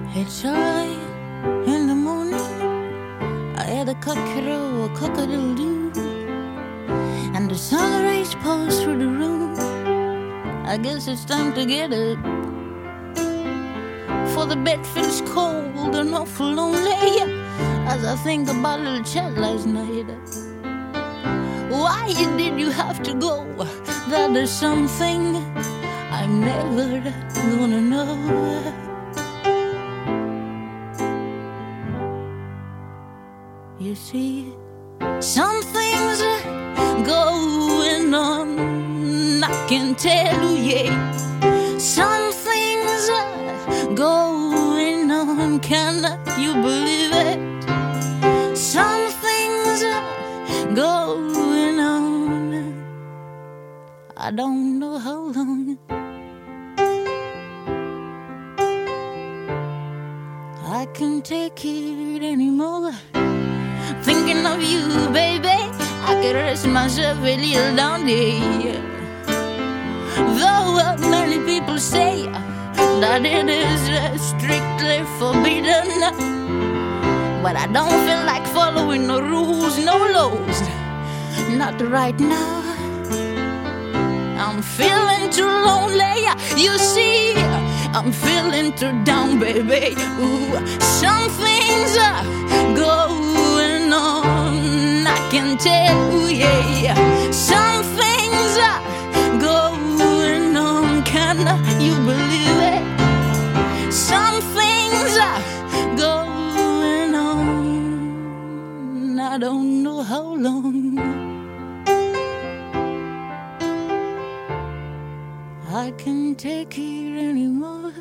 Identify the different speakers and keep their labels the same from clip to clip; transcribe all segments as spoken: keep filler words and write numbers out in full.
Speaker 1: It's early in the morning. I hear the cock crow, a cock-a-doodle-doo, and the sun rays pulse through the room. I guess it's time to get up, for the bed feels cold and awful lonely as I think about little chat last night. Why did you have to go? That is something I'm never gonna know. You see, some things are going on, I can tell you, yeah. Some things are going on, can you believe it? Some things are going on, I don't know how long. I can't take it anymore. Thinking of you, baby, I could rest myself a little down there. Though many people say that it is strictly forbidden, but I don't feel like following no rules, no laws, not right now. I'm feeling too lonely, you see, I'm feeling too down, baby. Ooh, some things are going on, I can tell you, yeah. Some things are going on, can you believe it? Some things are going on, I don't know how long. I can't take it anymore.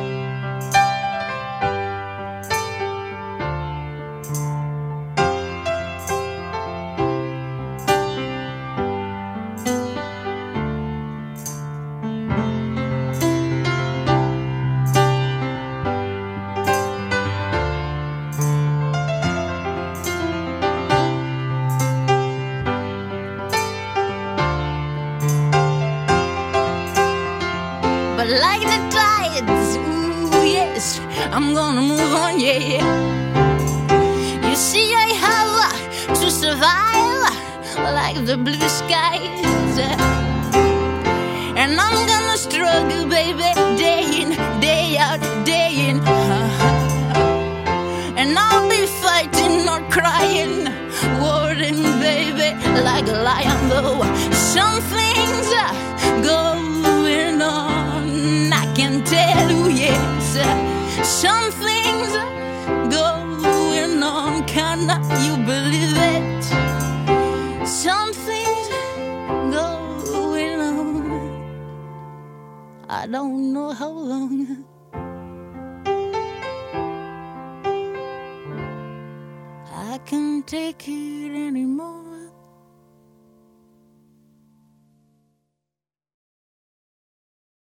Speaker 1: But like the tides, ooh yes, I'm gonna move on, yeah. You see, I have to survive like the blue skies, and I'm gonna struggle, baby, day in, day out, day in. And I'll be fighting, not crying, warring, baby, like a lion, though. Some things are going on, I can tell you, yes. Some things are going on, can you believe it? Some things are going on, I don't know how long. I can't take it anymore.